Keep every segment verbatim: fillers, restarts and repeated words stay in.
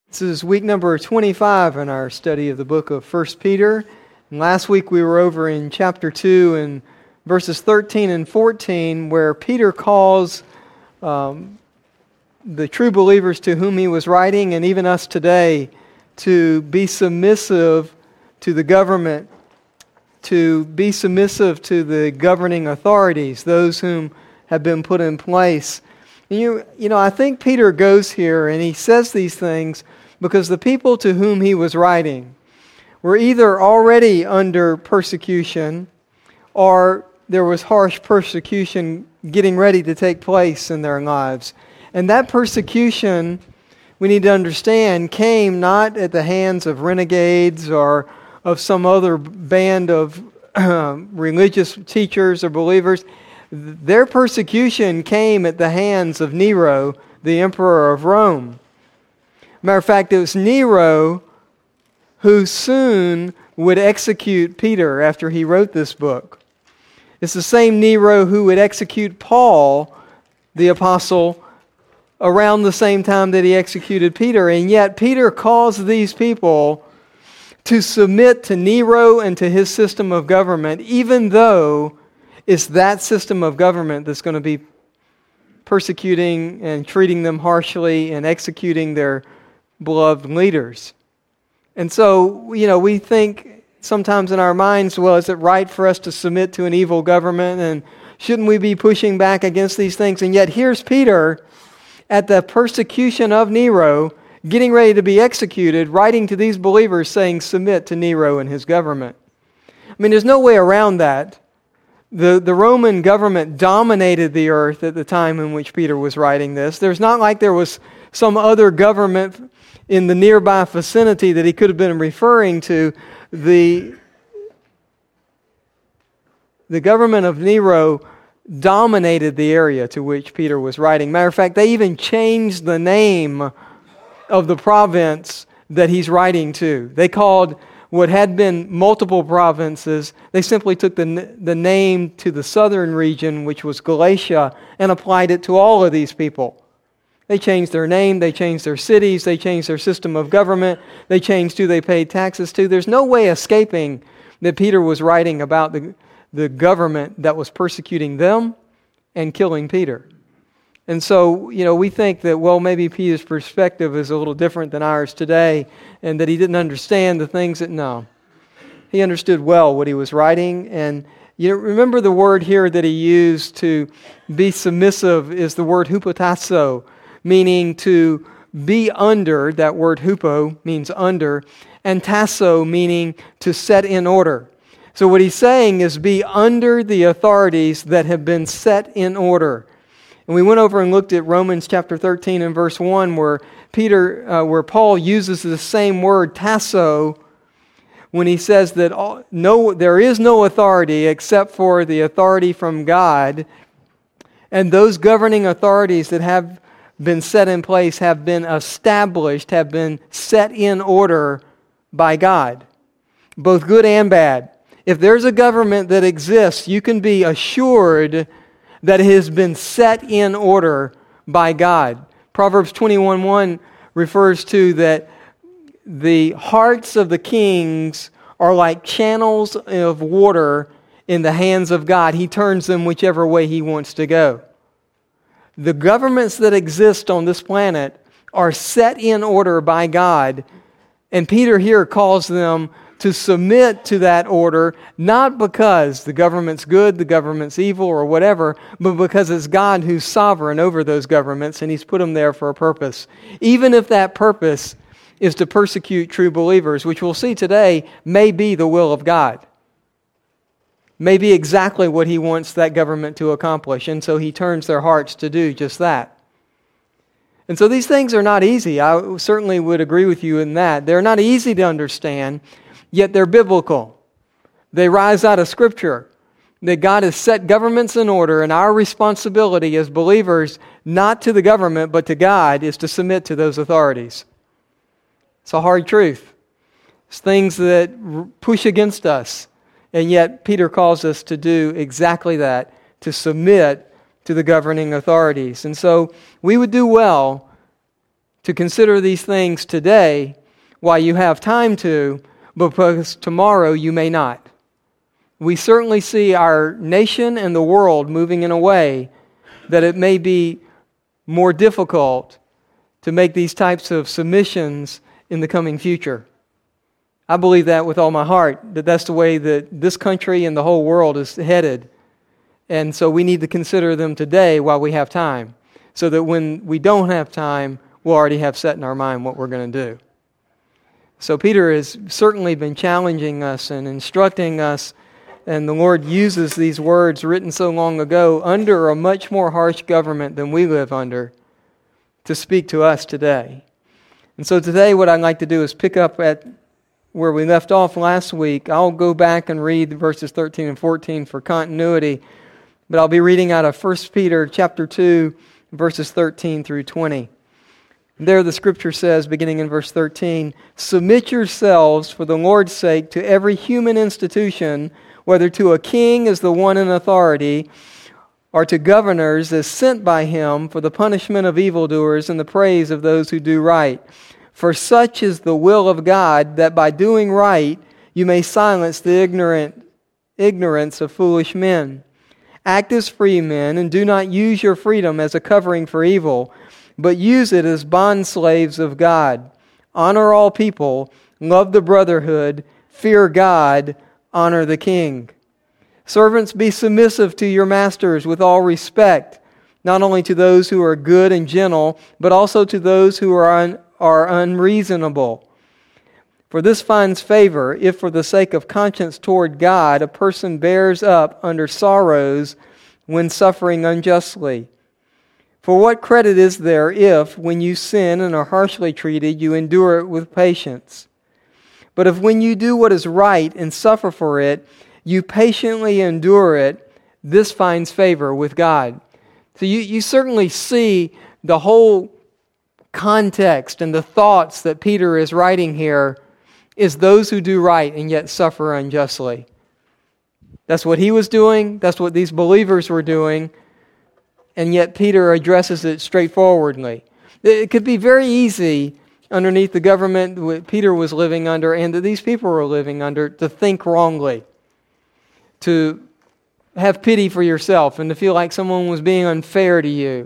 This is week number twenty-five in our study of the book of First Peter. And last week we were over in chapter two and verses thirteen and fourteen, where Peter calls um, the true believers to whom he was writing, and even us today, to be submissive to the government, to be submissive to the governing authorities, those whom have been put in place. And you, you know, I think Peter goes here and he says these things because the people to whom he was writing were either already under persecution or there was harsh persecution getting ready to take place in their lives. And that persecution, we need to understand, came not at the hands of renegades or of some other band of uh, religious teachers or believers. Their persecution came at the hands of Nero, the emperor of Rome. Matter of fact, it was Nero who soon would execute Peter after he wrote this book. It's the same Nero who would execute Paul, the apostle, around the same time that he executed Peter. And yet Peter calls these people to submit to Nero and to his system of government, even though it's that system of government that's going to be persecuting and treating them harshly and executing their beloved leaders. And so, you know, we think sometimes in our minds, well, is it right for us to submit to an evil government? And shouldn't we be pushing back against these things? And yet here's Peter at the persecution of Nero, getting ready to be executed, writing to these believers saying, submit to Nero and his government. I mean, there's no way around that. The, the Roman government dominated the earth at the time in which Peter was writing this. There's not like there was some other government in the nearby vicinity that he could have been referring to. The, the government of Nero dominated the area to which Peter was writing. Matter of fact, they even changed the name of the province that he's writing to. They called what had been multiple provinces, they simply took the, the name to the southern region, which was Galatia, and applied it to all of these people. They changed their name, they changed their cities, they changed their system of government, they changed who they paid taxes to. There's no way escaping that Peter was writing about the, the government that was persecuting them and killing Peter. And so, you know, we think that, well, maybe Peter's perspective is a little different than ours today, and that he didn't understand the things that, no. He understood well what he was writing, and you know, remember the word here that he used to be submissive is the word hupotasso, meaning to be under. That word hupo means under, and tasso meaning to set in order. So what he's saying is be under the authorities that have been set in order. And we went over and looked at Romans chapter thirteen and verse one, where Peter, uh, where Paul uses the same word tasso when he says that all, no, there is no authority except for the authority from God, and those governing authorities that have been set in place have been established, have been set in order by God, both good and bad. If there's a government that exists, you can be assured that it has been set in order by God. Proverbs twenty-one one refers to that the hearts of the kings are like channels of water in the hands of God. He turns them whichever way He wants to go. The governments that exist on this planet are set in order by God, and Peter here calls them to submit to that order, not because the government's good, the government's evil, or whatever, but because it's God who's sovereign over those governments, and He's put them there for a purpose. Even if that purpose is to persecute true believers, which we'll see today may be the will of God. May be exactly what He wants that government to accomplish, and so He turns their hearts to do just that. And so these things are not easy. I certainly would agree with you in that. They're not easy to understand, yet they're biblical. They rise out of Scripture. That God has set governments in order, and our responsibility as believers, not to the government, but to God, is to submit to those authorities. It's a hard truth. It's things that push against us, and yet Peter calls us to do exactly that, to submit to the governing authorities. And so we would do well to consider these things today while you have time to, because tomorrow you may not. We certainly see our nation and the world moving in a way that it may be more difficult to make these types of submissions in the coming future. I believe that with all my heart, that that's the way that this country and the whole world is headed. And so we need to consider them today while we have time, so that when we don't have time, we'll already have set in our mind what we're going to do. So Peter has certainly been challenging us and instructing us, and the Lord uses these words written so long ago under a much more harsh government than we live under to speak to us today. And so today what I'd like to do is pick up at where we left off last week. I'll go back and read verses thirteen and fourteen for continuity, but I'll be reading out of First Peter chapter two, verses thirteen through twenty. There the Scripture says, beginning in verse thirteen, "Submit yourselves for the Lord's sake to every human institution, whether to a king as the one in authority, or to governors as sent by him for the punishment of evildoers and the praise of those who do right. For such is the will of God, that by doing right you may silence the ignorant ignorance of foolish men. Act as free men, and do not use your freedom as a covering for evil, but use it as bondslaves of God. Honor all people, love the brotherhood, fear God, honor the king. Servants, be submissive to your masters with all respect, not only to those who are good and gentle, but also to those who are un- are unreasonable. For this finds favor if for the sake of conscience toward God a person bears up under sorrows when suffering unjustly. For what credit is there if, when you sin and are harshly treated, you endure it with patience? But if when you do what is right and suffer for it, you patiently endure it, this finds favor with God." So you, you certainly see the whole context and the thoughts that Peter is writing here is those who do right and yet suffer unjustly. That's what he was doing. That's what these believers were doing. And yet Peter addresses it straightforwardly. It could be very easy underneath the government that Peter was living under and that these people were living under to think wrongly, to have pity for yourself and to feel like someone was being unfair to you.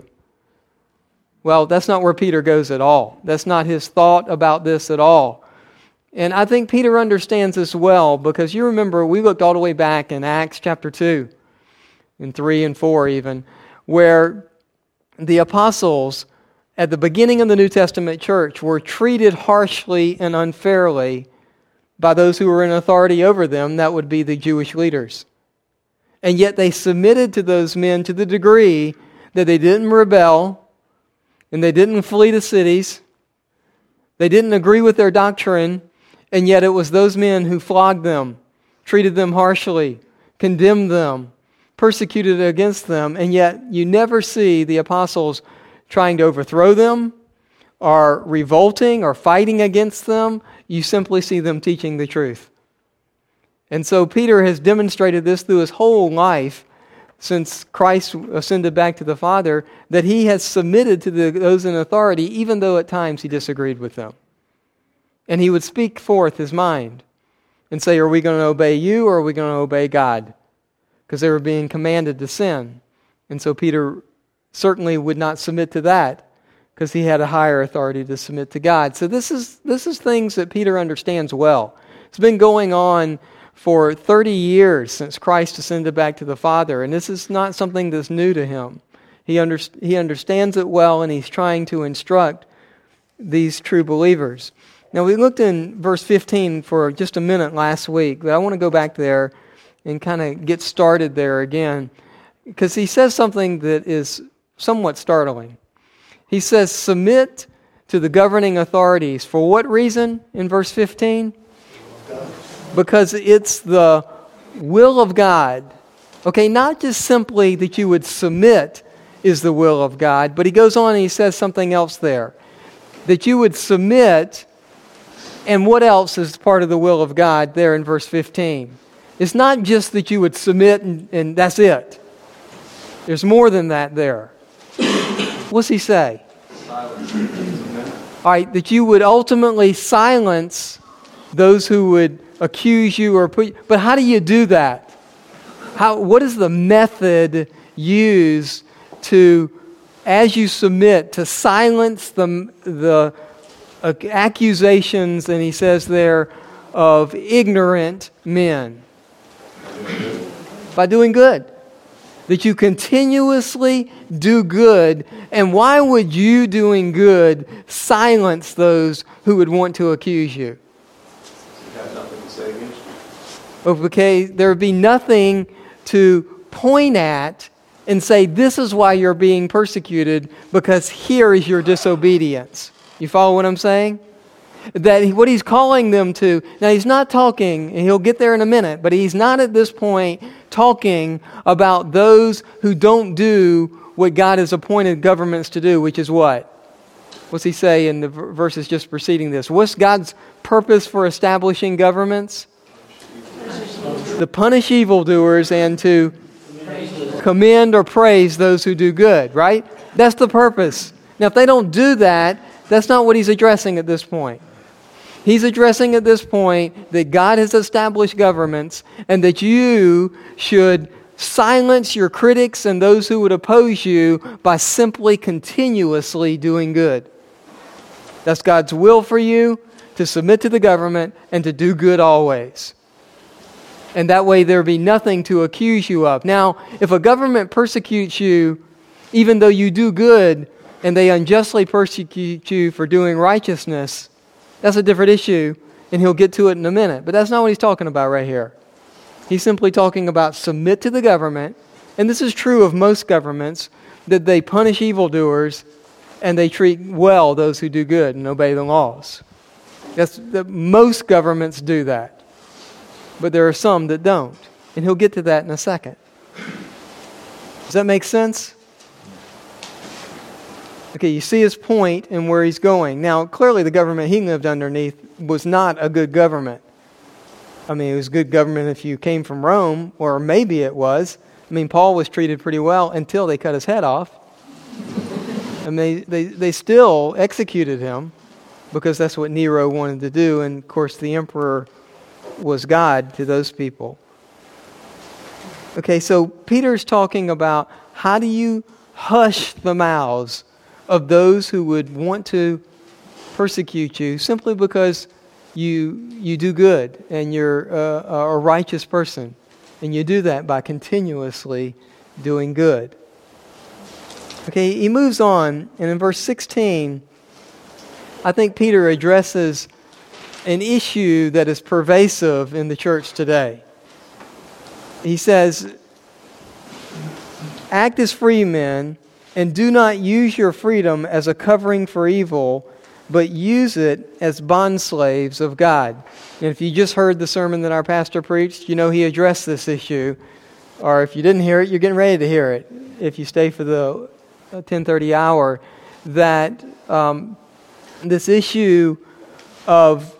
Well, that's not where Peter goes at all. That's not his thought about this at all. And I think Peter understands this well, because you remember we looked all the way back in Acts chapter two, in three and four even, where the apostles at the beginning of the New Testament church were treated harshly and unfairly by those who were in authority over them, that would be the Jewish leaders. And yet they submitted to those men to the degree that they didn't rebel, and they didn't flee the cities. They didn't agree with their doctrine, and yet it was those men who flogged them, treated them harshly, condemned them, persecuted against them, and yet you never see the apostles trying to overthrow them or revolting or fighting against them. You simply see them teaching the truth. And so Peter has demonstrated this through his whole life since Christ ascended back to the Father, that he has submitted to the, those in authority, even though at times he disagreed with them. And he would speak forth his mind and say, are we going to obey you or are we going to obey God? Because they were being commanded to sin. And so Peter certainly would not submit to that, because he had a higher authority to submit to God. So this is this is things that Peter understands well. It's been going on for thirty years since Christ ascended back to the Father, and this is not something that's new to him. He, under, he understands it well, and he's trying to instruct these true believers. Now, we looked in verse fifteen for just a minute last week, but I want to go back there and kind of get started there again, because he says something that is somewhat startling. He says, submit to the governing authorities. For what reason in verse fifteen? Because it's the will of God. Okay, not just simply that you would submit is the will of God, but he goes on and he says something else there. That you would submit, and what else is part of the will of God there in verse fifteen? It's not just that you would submit and, and that's it. There's more than that there. What's he say? All right, that you would ultimately silence those who would accuse you or put you. But how do you do that? How? What is the method used to, as you submit, to silence the the uh, accusations? And he says there of ignorant men. By doing good. That you continuously do good. And why would you doing good silence those who would want to accuse you? You have nothing to say against you. Okay, there would be nothing to point at and say, this is why you're being persecuted, because here is your disobedience. You follow what I'm saying? That he, what he's calling them to, now he's not talking, and he'll get there in a minute, but he's not at this point talking about those who don't do what God has appointed governments to do, which is what? What's he say in the verses just preceding this? What's God's purpose for establishing governments? To punish evildoers and to commend or praise those who do good, right? That's the purpose. Now, if they don't do that, that's not what he's addressing at this point. He's addressing at this point that God has established governments and that you should silence your critics and those who would oppose you by simply continuously doing good. That's God's will for you, to submit to the government and to do good always. And that way there be nothing to accuse you of. Now, if a government persecutes you, even though you do good, and they unjustly persecute you for doing righteousness, that's a different issue, and he'll get to it in a minute. But that's not what he's talking about right here. He's simply talking about submit to the government, and this is true of most governments, that they punish evildoers and they treat well those who do good and obey the laws. That's, that most governments do that. But there are some that don't. And he'll get to that in a second. Does that make sense? Okay, you see his point and where he's going. Now, clearly the government he lived underneath was not a good government. I mean, it was good government if you came from Rome, or maybe it was. I mean, Paul was treated pretty well until they cut his head off. And they, they, they still executed him because that's what Nero wanted to do. And, of course, the emperor was God to those people. Okay, so Peter's talking about how do you hush the mouths of those who would want to persecute you simply because you you do good and you're uh, a righteous person. And you do that by continuously doing good. Okay, he moves on, and in verse sixteen, I think Peter addresses an issue that is pervasive in the church today. He says, act as free men, and do not use your freedom as a covering for evil, but use it as bondslaves of God. And if you just heard the sermon that our pastor preached, you know he addressed this issue. Or if you didn't hear it, you're getting ready to hear it. If you stay for the ten thirty hour, that um, this issue of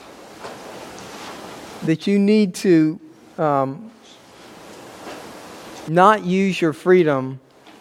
that you need to um, not use your freedom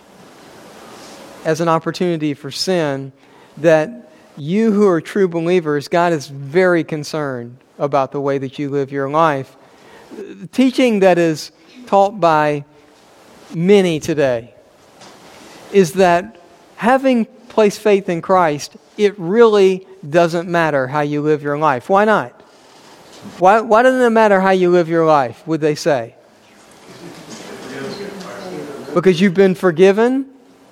as an opportunity for sin, that you who are true believers, God is very concerned about the way that you live your life. The teaching that is taught by many today is that having placed faith in Christ, it really doesn't matter how you live your life. Why not? Why, why doesn't it matter how you live your life, would they say? Because you've been forgiven?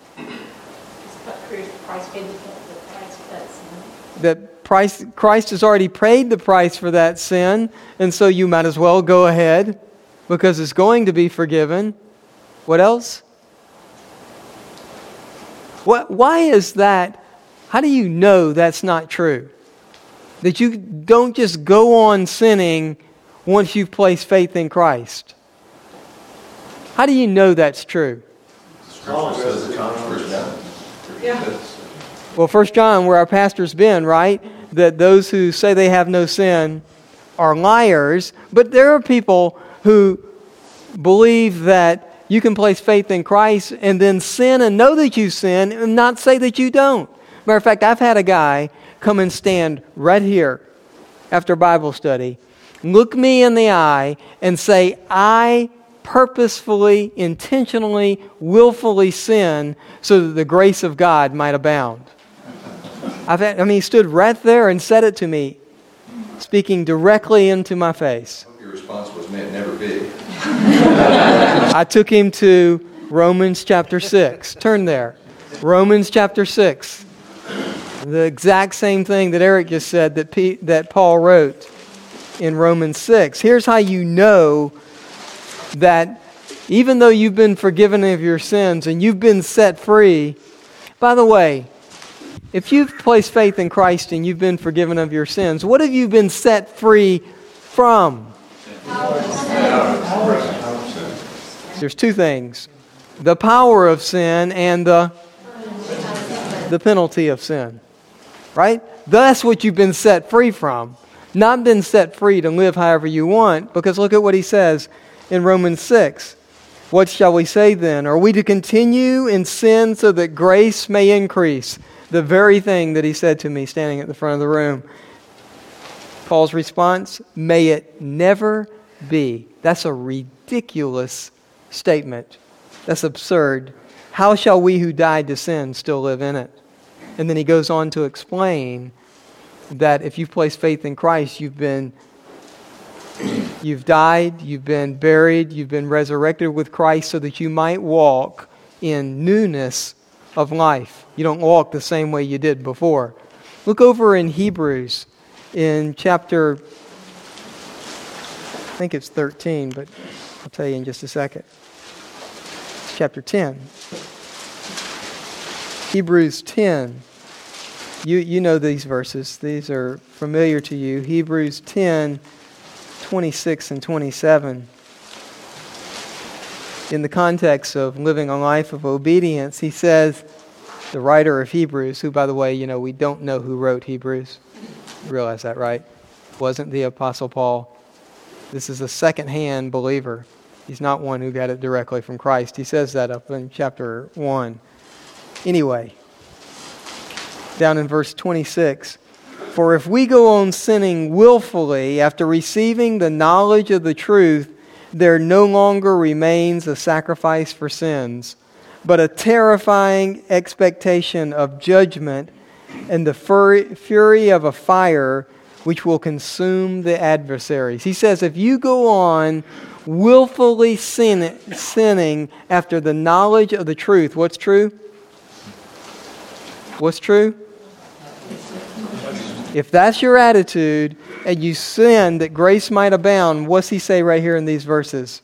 That price, Christ has already paid the price for that sin, and so you might as well go ahead because it's going to be forgiven. What else? What, why is that? How do you know that's not true? That you don't just go on sinning once you've placed faith in Christ. How do you know that's true? Scripture says the contrary. Yeah. Well, First John, where our pastor's been, right? That those who say they have no sin are liars. But there are people who believe that you can place faith in Christ and then sin and know that you sin and not say that you don't. Matter of fact, I've had a guy come and stand right here after Bible study, look me in the eye and say, I purposefully, intentionally, willfully sin so that the grace of God might abound. I've had, I mean, he stood right there and said it to me, speaking directly into my face. I hope your response was, may it never be. I took him to Romans chapter six. Turn there. Romans chapter six. The exact same thing that Eric just said that P, that Paul wrote in Romans six. Here's how you know that even though you've been forgiven of your sins and you've been set free, by the way, if you've placed faith in Christ and you've been forgiven of your sins, what have you been set free from? There's two things. The power of sin and the, the penalty of sin. Right? That's what you've been set free from. Not been set free to live however you want, because look at what he says in Romans six. What shall we say then? Are we to continue in sin so that grace may increase? The very thing that he said to me standing at the front of the room. Paul's response, may it never be. That's a ridiculous statement. That's absurd. How shall we who died to sin still live in it? And then he goes on to explain that if you've placed faith in Christ, you've been you've died, you've been buried, you've been resurrected with Christ so that you might walk in newness of life. You don't walk the same way you did before. Look over in Hebrews in chapter, I think it's thirteen, but I'll tell you in just a second. Chapter ten. Hebrews ten. You you know these verses. These are familiar to you. Hebrews ten, twenty-six and twenty-seven. In the context of living a life of obedience, he says, the writer of Hebrews, who, by the way, you know, we don't know who wrote Hebrews. You realize that, right? Wasn't the Apostle Paul. This is a second-hand believer. He's not one who got it directly from Christ. He says that up in chapter one. Anyway, down in verse twenty-six, for if we go on sinning willfully after receiving the knowledge of the truth, there no longer remains a sacrifice for sins, but a terrifying expectation of judgment and the fury of a fire which will consume the adversaries. He says if you go on willfully sin, sinning after the knowledge of the truth, what's true? What's true? If that's your attitude and you sin that grace might abound, what's he say right here in these verses?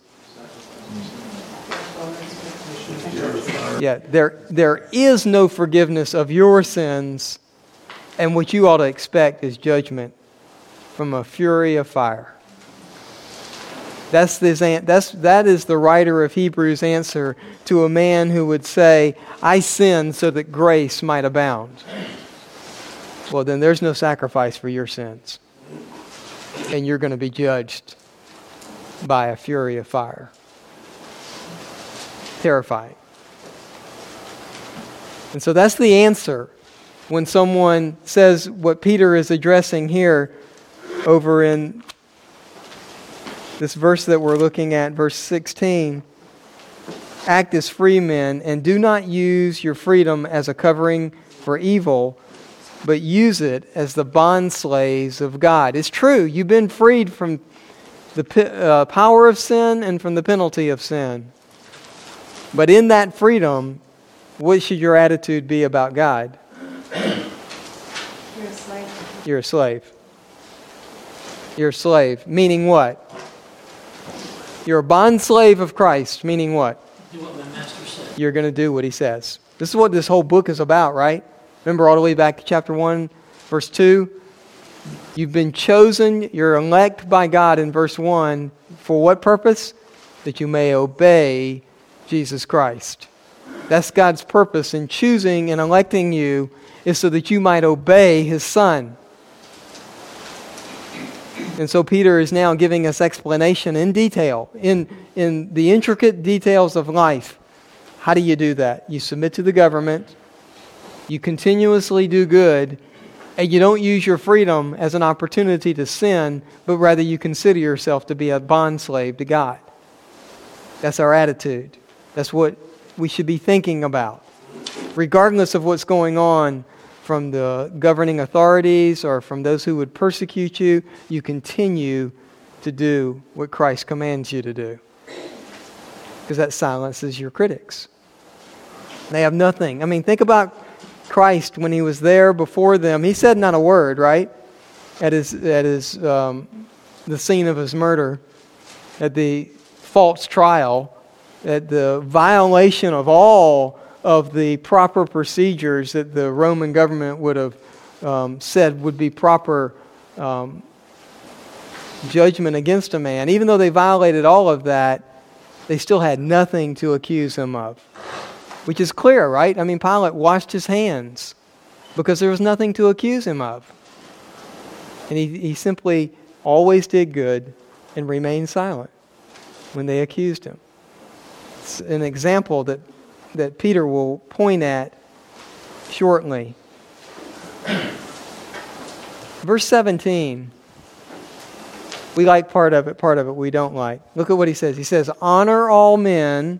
Yeah, there, there is no forgiveness of your sins, and what you ought to expect is judgment from a fury of fire. That's this, that's, that is the writer of Hebrews' answer to a man who would say, I sin so that grace might abound. Well, then there's no sacrifice for your sins. And you're going to be judged by a fury of fire. Terrifying. And so that's the answer when someone says what Peter is addressing here over in this verse that we're looking at, verse sixteen. Act as free men and do not use your freedom as a covering for evil, but use it as the bondslaves of God. It's true, you've been freed from the uh, power of sin and from the penalty of sin. But in that freedom, what should your attitude be about God? You're a slave. You're a slave. You're a slave, meaning what? You're a bondslave of Christ, meaning what? Do what my master said. You're going to do what he says. This is what this whole book is about, right? Remember all the way back to chapter one, verse two? You've been chosen, you're elect by God in verse one. For what purpose? That you may obey Jesus Christ. That's God's purpose in choosing and electing you, is so that you might obey His Son. And so Peter is now giving us explanation in detail, in, in the intricate details of life. How do you do that? You submit to the government, you continuously do good, And you don't use your freedom as an opportunity to sin, but rather you consider yourself to be a bondslave to God. That's our attitude. That's what we should be thinking about. Regardless of what's going on from the governing authorities or from those who would persecute you, you continue to do what Christ commands you to do. Because that silences your critics. They have nothing. I mean, think about Christ when he was there before them. He said not a word, right? At his, at his, um, the scene of his murder, at the false trial, at the violation of all of the proper procedures that the Roman government would have um, said would be proper um, judgment against a man. Even though they violated all of that, they still had nothing to accuse him of. Which is clear, right? I mean, Pilate washed his hands because there was nothing to accuse him of. And he, he simply always did good and remained silent when they accused him. It's an example that, that Peter will point at shortly. Verse seventeen. We like part of it, part of it we don't like. Look at what he says. He says, honor all men,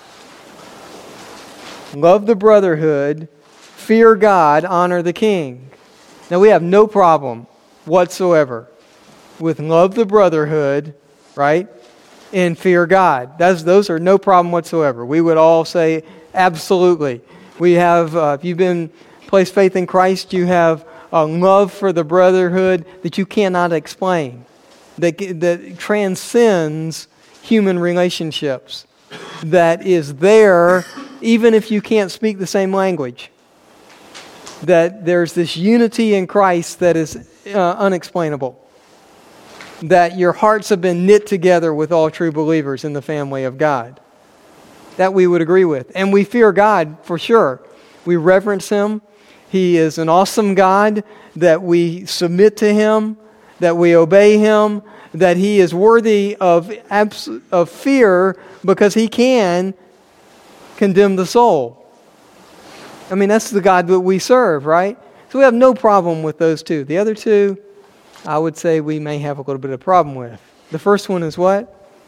love the brotherhood, fear God, honor the king. Now we have no problem whatsoever with love the brotherhood, right? And fear God. That's, those are no problem whatsoever. We would all say absolutely. We have, uh, if you've been placed faith in Christ, you have a love for the brotherhood that you cannot explain. That, that transcends human relationships. That is there even if you can't speak the same language. That there's this unity in Christ that is uh, unexplainable. That your hearts have been knit together with all true believers in the family of God. That we would agree with. And we fear God for sure. We reverence Him. He is an awesome God. That we submit to Him. That we obey Him. That He is worthy of, abs- of fear because He can condemn the soul. I mean, that's the God that we serve, right? So we have no problem with those two. The other two, I would say we may have a little bit of problem with. The first one is what?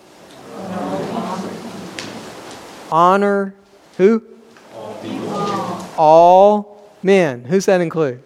Honor who? All people. All men. Who's that include?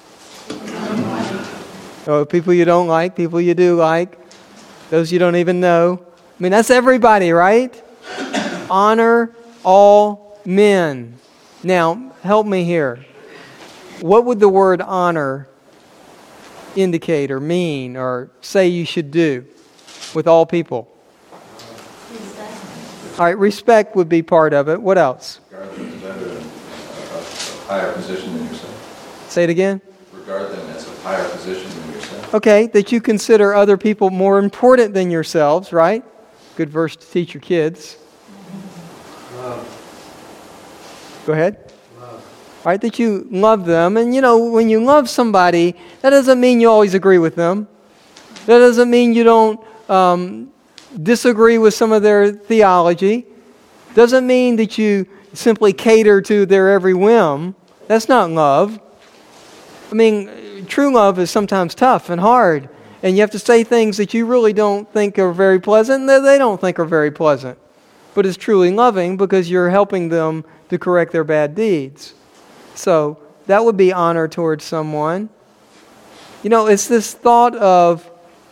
Oh, people you don't like, people you do like, those you don't even know. I mean, that's everybody, right? Honor all men. Now, help me here. What would the word honor indicate or mean or say you should do with all people? Respect. All right, respect would be part of it. What else? Regard them as better than a, a higher position than yourself. Say it again. Regard them as a higher position than yourself. Okay, that you consider other people more important than yourselves, right? Good verse to teach your kids. Love. Go ahead. Love. Right, that you love them. And you know, when you love somebody, that doesn't mean you always agree with them. That doesn't mean you don't um, disagree with some of their theology. Doesn't mean that you simply cater to their every whim. That's not love. I mean, true love is sometimes tough and hard. And you have to say things that you really don't think are very pleasant and that they don't think are very pleasant. But it's truly loving because you're helping them to correct their bad deeds. So that would be honor towards someone. You know, it's this thought of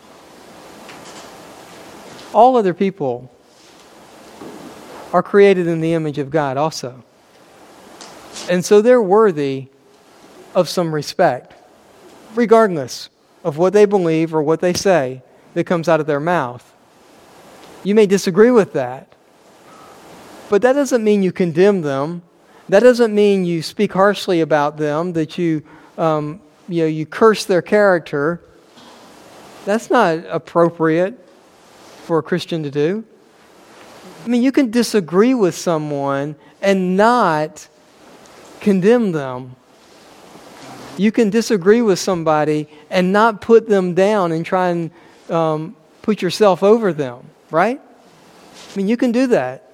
all other people are created in the image of God also. And so they're worthy of some respect, regardless of what they believe or what they say that comes out of their mouth. You may disagree with that, but that doesn't mean you condemn them. That doesn't mean you speak harshly about them, that you, um, you know, you curse their character. That's not appropriate for a Christian to do. I mean, you can disagree with someone and not condemn them. You can disagree with somebody and not put them down and try and um, put yourself over them, right? I mean, you can do that.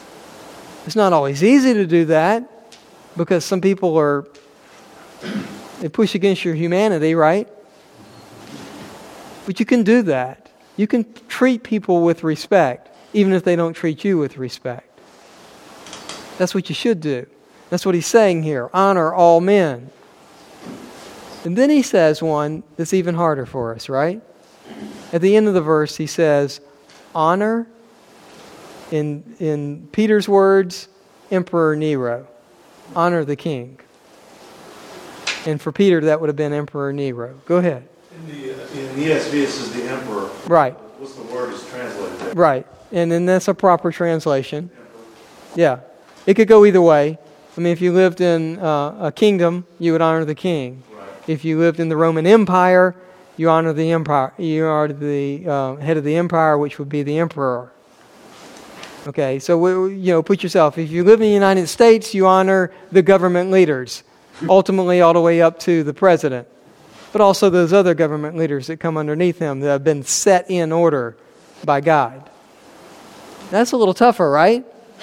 It's not always easy to do that because some people are They push against your humanity, right? But you can do that. You can treat people with respect, even if they don't treat you with respect. That's what you should do. That's what he's saying here. Honor all men. And then he says one that's even harder for us, right? At the end of the verse, he says, honor, in, in Peter's words, Emperor Nero. Honor the king. And for Peter, that would have been Emperor Nero. Go ahead. In the, uh, in the E S V, it says the emperor. Right. What's the word is translated there? Right. And then that's a proper translation. Yeah. It could go either way. I mean, if you lived in uh, a kingdom, you would honor the king. Right. If you lived in the Roman Empire, you honor the empire. You are the uh, head of the empire, which would be the emperor. Okay, so we, you know, put yourself. If you live in the United States, you honor the government leaders, ultimately all the way up to the president, but also those other government leaders that come underneath him that have been set in order by God. That's a little tougher, right?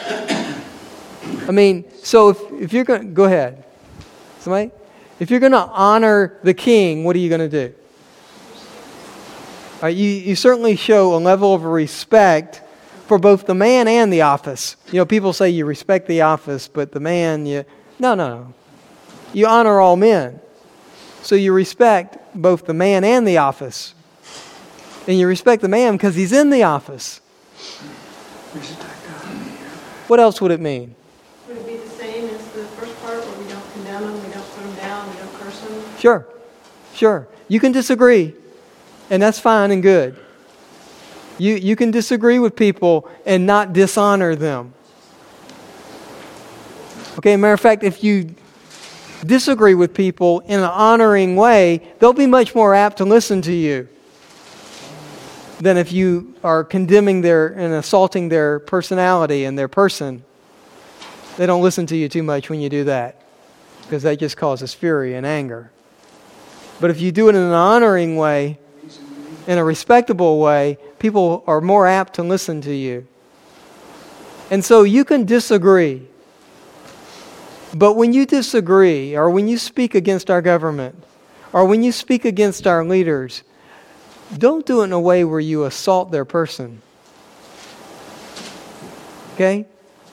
I mean, so if, if you're going to, go ahead. Somebody? If you're going to honor the king, what are you going to do? Uh, you, you certainly show a level of respect for both the man and the office. You know, people say you respect the office, but the man, you... No, no, no. You honor all men. So you respect both the man and the office. And you respect the man because he's in the office. What else would it mean? Would it be the same as the first part where we don't condemn them, we don't put them down, we don't curse them? Sure. Sure. You can disagree. And that's fine and good. You, you can disagree with people and not dishonor them. Okay, matter of fact, if you disagree with people in an honoring way, they'll be much more apt to listen to you than if you are condemning their and assaulting their personality and their person. They don't listen to you too much when you do that, because that just causes fury and anger. But if you do it in an honoring way, in a respectable way, people are more apt to listen to you. And so you can disagree. But when you disagree, or when you speak against our government, or when you speak against our leaders, don't do it in a way where you assault their person. Okay?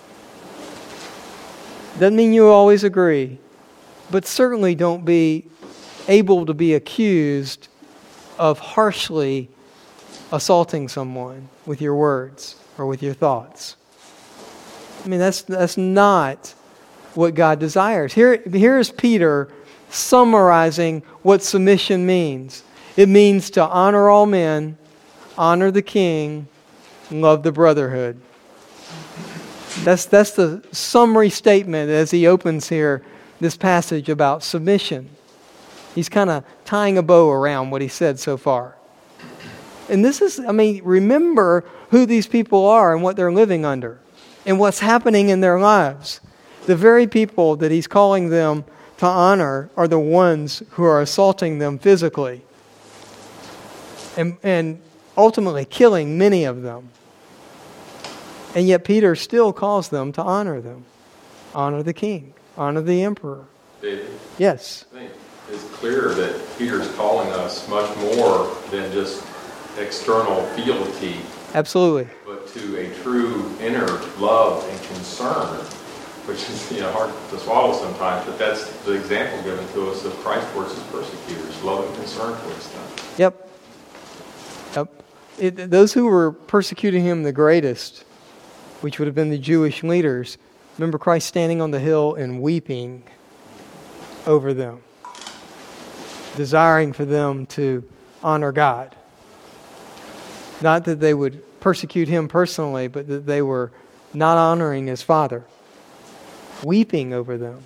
Doesn't mean you always agree. But certainly don't be able to be accused of harshly assaulting someone with your words or with your thoughts. I mean, that's that's not what God desires. Here, here is Peter summarizing what submission means. It means to honor all men, honor the king, love the brotherhood. That's, that's the summary statement as he opens here this passage about submission. He's kind of tying a bow around what he said so far. And this is, I mean, remember who these people are and what they're living under and what's happening in their lives. The very people that he's calling them to honor are the ones who are assaulting them physically and, and ultimately killing many of them. And yet Peter still calls them to honor them. Honor the king. Honor the emperor. David, Yes. I think it's clear that Peter's calling us much more than just external fealty, Absolutely. but to a true inner love and concern, which is, you know, hard to swallow sometimes, but that's the example given to us of Christ towards his persecutors, love and concern towards them. Yep. Yep. It, those who were persecuting him the greatest, which would have been the Jewish leaders, remember Christ standing on the hill and weeping over them, desiring for them to honor God. Not that they would persecute him personally, but that they were not honoring his Father. Weeping over them.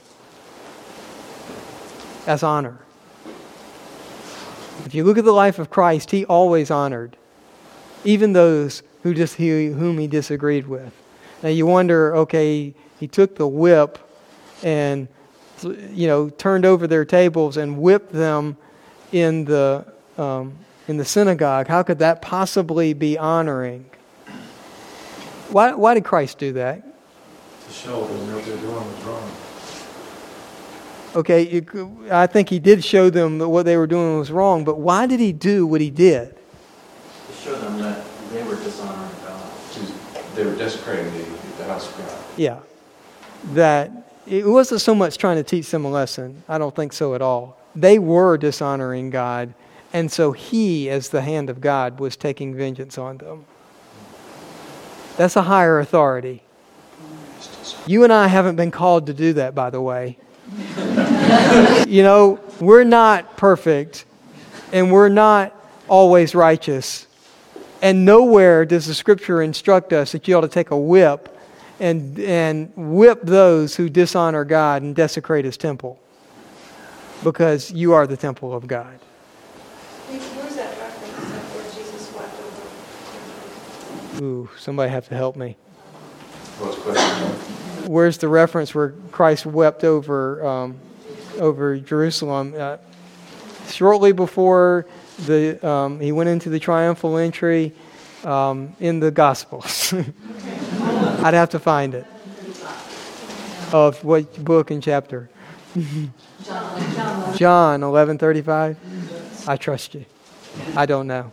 That's honor. If you look at the life of Christ, he always honored, even those who just he, whom he disagreed with. Now you wonder, okay, he took the whip and, you know, turned over their tables and whipped them in the um, in the synagogue. How could that possibly be honoring? Why why did Christ do that? To show them what they're doing was wrong. Okay, you, I think he did show them that what they were doing was wrong, but why did he do what he did? To show them that they were dishonoring God. They were desecrating the, the house of God. Yeah. That it wasn't so much trying to teach them a lesson. I don't think so at all. They were dishonoring God, and so he, as the hand of God, was taking vengeance on them. That's a higher authority. You and I haven't been called to do that, by the way. You know, we're not perfect, and we're not always righteous. And nowhere does the Scripture instruct us that you ought to take a whip and and whip those who dishonor God and desecrate His temple, because you are the temple of God. Where's that reference of where Jesus wept over? Ooh, somebody have to help me. What's the question? Where's the reference where Christ wept over um, over Jerusalem? Uh, shortly before the um, he went into the triumphal entry um, in the Gospels. I'd have to find it. Of what book and chapter? John. John eleven thirty-five. I trust you. I don't know.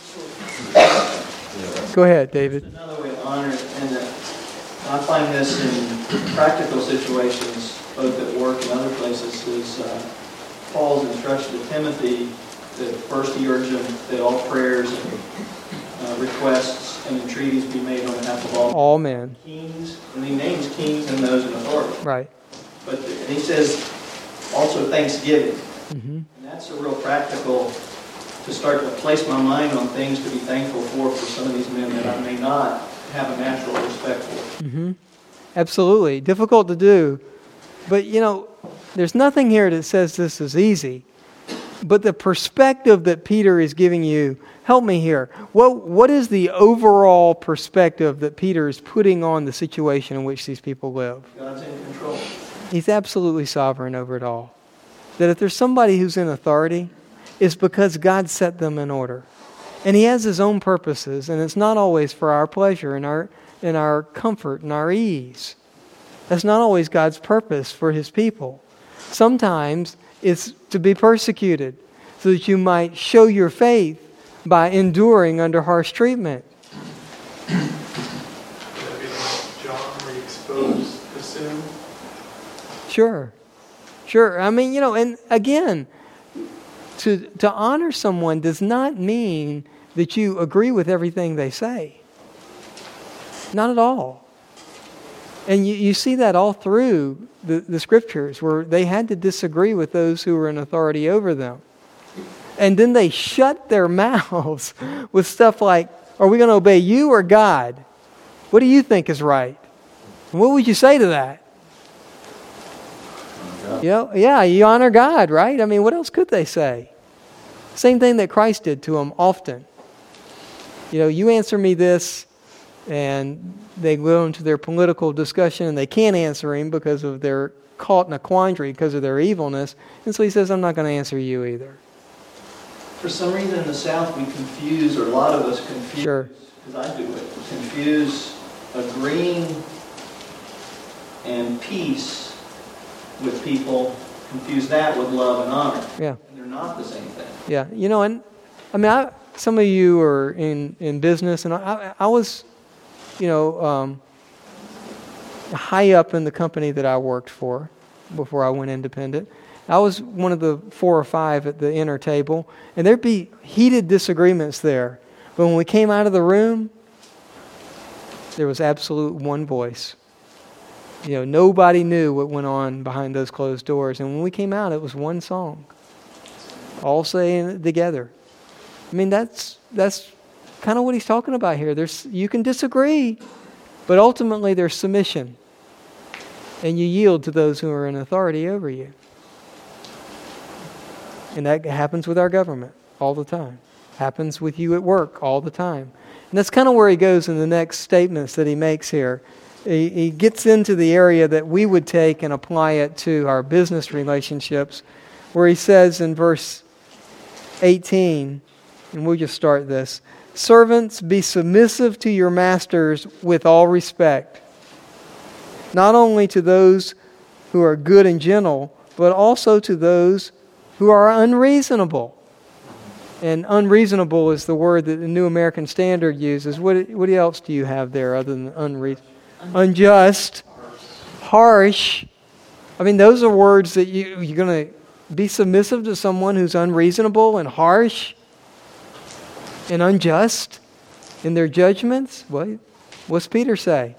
Go ahead, David. Another way to honor it, and uh, I find this in practical situations, both at work and other places, is uh, Paul's instruction to Timothy that first he urged him that all prayers and uh, requests and entreaties be made on behalf of all, all men. Kings, and he names kings and those in authority. Right. But and he says also thanksgiving, Mm-hmm. and that's a real practical to start to place my mind on things to be thankful for for some of these men that I may not have a natural respect for. Mm-hmm. Absolutely. Difficult to do. But, you know, there's nothing here that says this is easy. But the perspective that Peter is giving you, help me here. What What is the overall perspective that Peter is putting on the situation in which these people live? God's in control. He's absolutely sovereign over it all. That if there's somebody who's in authority, it's because God set them in order. And He has His own purposes, and it's not always for our pleasure and our, and our comfort and our ease. That's not always God's purpose for His people. Sometimes it's to be persecuted so that you might show your faith by enduring under harsh treatment. John, where he exposed the sin. Sure. Sure. I mean, you know, and again, to to honor someone does not mean that you agree with everything they say. Not at all. And you, you see that all through the, the Scriptures, where they had to disagree with those who were in authority over them. And then they shut their mouths with stuff like, are we going to obey you or God? What do you think is right? And what would you say to that? You know, yeah, you honor God, right? I mean, what else could they say? Same thing that Christ did to them often. You know, you answer me this, and they go into their political discussion, and they can't answer Him because of their caught in a quandary because of their evilness. And so He says, I'm not going to answer you either. For some reason in the South we confuse, or a lot of us confuse, Sure. because I do it, confuse agreeing and peace with people, confuse that with love and honor. Yeah. And they're not the same thing. Yeah, you know, and I mean, I, some of you are in, in business, and I, I was, you know, um, high up in the company that I worked for before I went independent. I was one of the four or five at the inner table, and there'd be heated disagreements there. But when we came out of the room, there was absolute one voice. You know, nobody knew what went on behind those closed doors. And when we came out, it was one song. All saying it together. I mean, that's that's kind of what he's talking about here. There's you can disagree, but ultimately there's submission. And you yield to those who are in authority over you. And that happens with our government all the time. Happens with you at work all the time. And that's kind of where he goes in the next statements that he makes here. He, he gets into the area that we would take and apply it to our business relationships, where he says in verse eighteen, and we'll just start this, servants, be submissive to your masters with all respect, not only to those who are good and gentle, but also to those who are unreasonable. And unreasonable is the word that the New American Standard uses. What, what else do you have there other than unreasonable? Unjust, harsh. I mean, those are words that you, you're going to be submissive to someone who's unreasonable and harsh and unjust in their judgments. What, what's Peter say?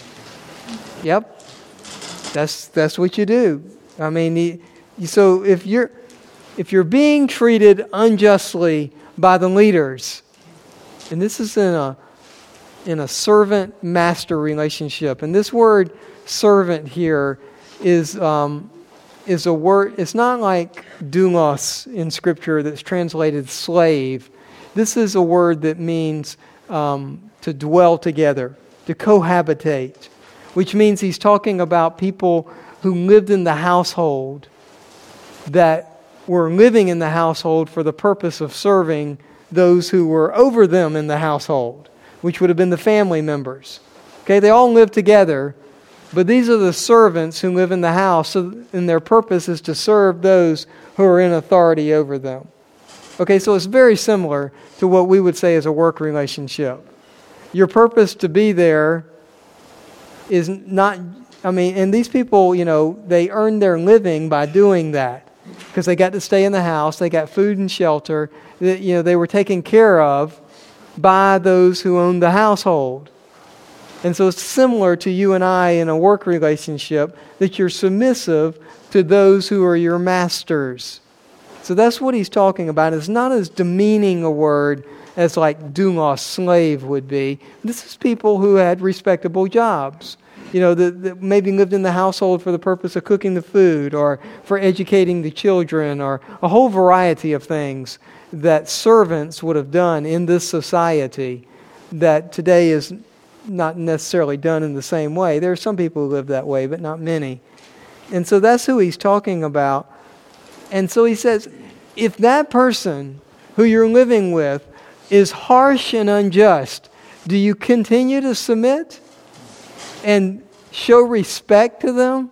Yep, that's that's what you do. I mean, he, so if you're if you're being treated unjustly by the leaders, and this is in a in a servant-master relationship, and this word "servant" here is um, is a word. It's not like doulos in Scripture that's translated slave. This is a word that means um, to dwell together, to cohabitate, which means he's talking about people who lived in the household, that were living in the household for the purpose of serving those who were over them in the household, which would have been the family members. Okay, they all live together, but these are the servants who live in the house, so, and their purpose is to serve those who are in authority over them. Okay, so it's very similar to what we would say is a work relationship. Your purpose to be there is not, I mean, and these people, you know, they earn their living by doing that because they got to stay in the house, they got food and shelter, you know, they were taken care of by those who owned the household. And so it's similar to you and I in a work relationship, that you're submissive to those who are your masters. So that's what he's talking about. It's not as demeaning a word as like doulos, slave, would be. This is people who had respectable jobs. You know, that, that maybe lived in the household for the purpose of cooking the food or for educating the children or a whole variety of things that servants would have done in this society that today is not necessarily done in the same way. There are some people who live that way, but not many. And so that's who he's talking about. And so he says, if that person who you're living with is harsh and unjust, do you continue to submit and show respect to them?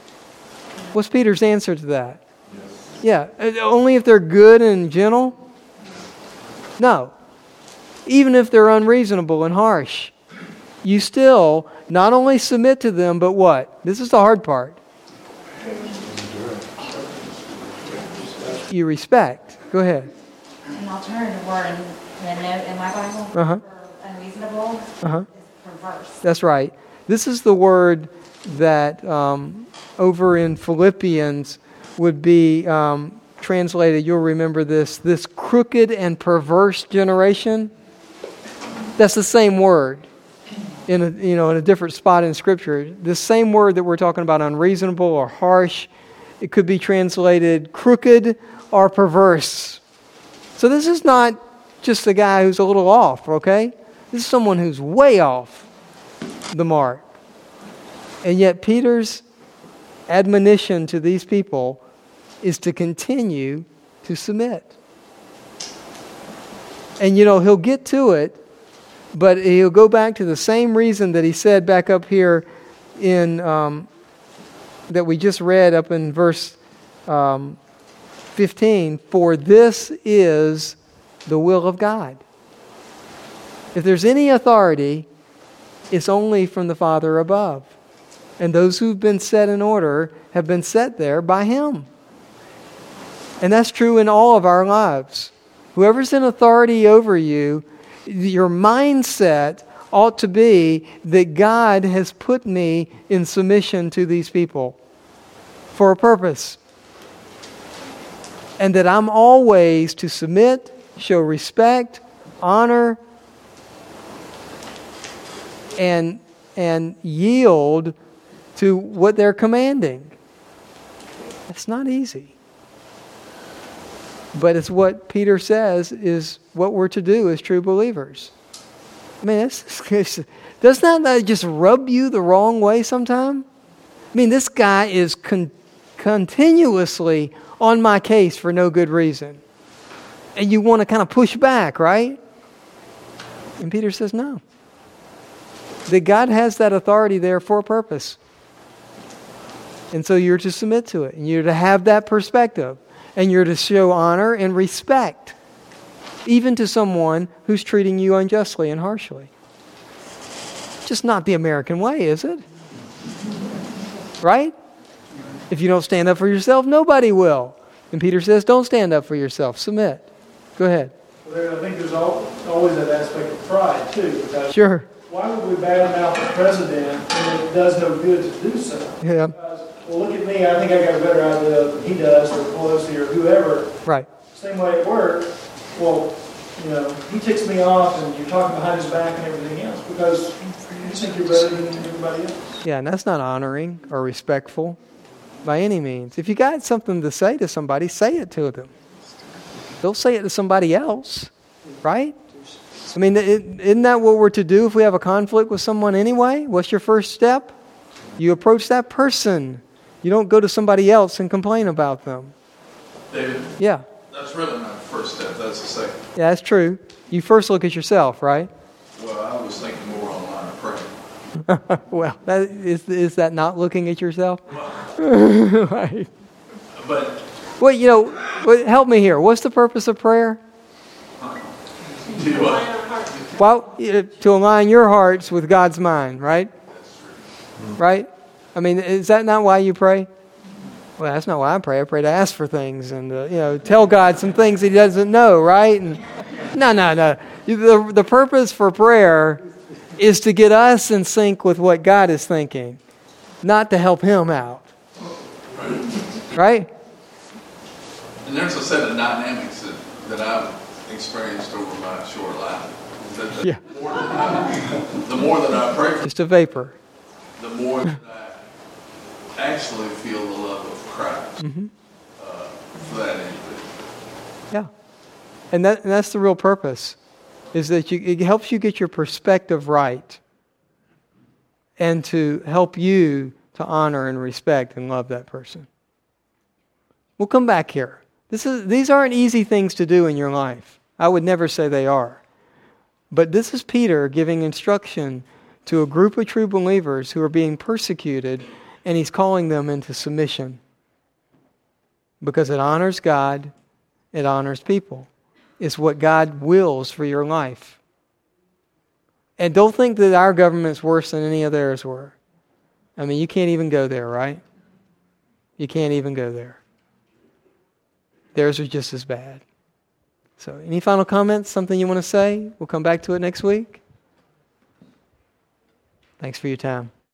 What's Peter's answer to that? Yeah, only if they're good and gentle? No. Even if they're unreasonable and harsh, you still not only submit to them, but what? This is the hard part. You respect. Go ahead. An alternative word in the note in my Bible Uh-huh. for unreasonable Uh-huh. is perverse. That's right. This is the word that um, over in Philippians would be um, translated, you'll remember this, this crooked and perverse generation. That's the same word in a, you know, in a different spot in Scripture. This same word that we're talking about, unreasonable or harsh, it could be translated crooked or perverse. So this is not just a guy who's a little off, okay? This is someone who's way off the mark. And yet Peter's admonition to these people is to continue to submit. And you know, he'll get to it, but he'll go back to the same reason that he said back up here in um, that we just read up in verse um, fifteen. For this is the will of God. If there's any authority, it's only from the Father above. And those who've been set in order have been set there by Him. And that's true in all of our lives. Whoever's in authority over you, your mindset ought to be that God has put me in submission to these people for a purpose. And that I'm always to submit, show respect, honor, and, and yield to what they're commanding. It's not easy. But it's what Peter says is what we're to do as true believers. I mean, it's, it's, doesn't that just rub you the wrong way sometime? I mean, this guy is con- continuously on my case for no good reason. And you want to kind of push back, right? And Peter says, no. That God has that authority there for a purpose. And so you're to submit to it, and you're to have that perspective, and you're to show honor and respect, even to someone who's treating you unjustly and harshly. Just not the American way, is it? Right? If you don't stand up for yourself, nobody will. And Peter says, don't stand up for yourself. Submit. Go ahead. Well, there, I think there's al- always that aspect of pride, too. Because Sure. why would we badmouth the president when it does no good to do so? Yeah. Because, well, look at me. I think I got a better idea than he does, or Pelosi, or whoever. Right. Same way at work. Well, you know, he ticks me off, and you're talking behind his back and everything else because you think you're better than everybody else. Yeah, and that's not honoring or respectful by any means. If you got something to say to somebody, say it to them. Don't say it to somebody else, right? I mean, isn't that what we're to do if we have a conflict with someone anyway? What's your first step? You approach that person. You don't go to somebody else and complain about them. David, Yeah. that's really not the first step, that's the second. Yeah, that's true. You first look at yourself, right? Well, I was thinking more on line of prayer. Well, that, is, is that not looking at yourself? Right. But Well, you know, well, help me here. What's the purpose of prayer? do what? Well, uh, to align your hearts with God's mind, right? Right? I mean, is that not why you pray? Well, that's not why I pray. I pray to ask for things and, uh, you know, tell God some things He doesn't know, right? And no, no, no. The, the purpose for prayer is to get us in sync with what God is thinking, not to help Him out. Right? And there's a set of dynamics that, that I've experienced over my short life. That the, Yeah. more that I, the more that I pray for, Just a vapor. the more that I actually feel the love of Christ Mm-hmm. uh, for that individual. Yeah. And, that, and that's the real purpose, is that you, it helps you get your perspective right and to help you to honor and respect and love that person. We'll come back here. This is, these aren't easy things to do in your life. I would never say they are. But this is Peter giving instruction to a group of true believers who are being persecuted, and he's calling them into submission. Because it honors God, it honors people. It's what God wills for your life. And don't think that our government's worse than any of theirs were. I mean, you can't even go there, right? You can't even go there. Theirs are just as bad. So, any final comments? Something you want to say? We'll come back to it next week. Thanks for your time.